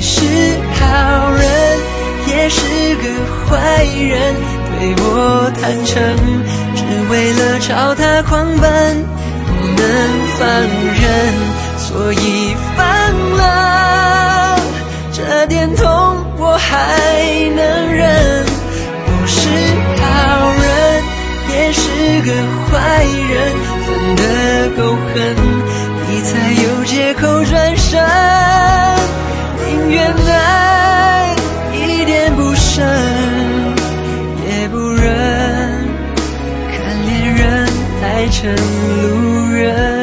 是好人也是个坏人，对我坦诚，只为了朝他狂奔，不能放任，所以放了。这点痛我还能忍，不是好人也是个坏人，分得够狠，你才有借口转身。宁愿爱一点不剩，也不忍看恋人爱成路人。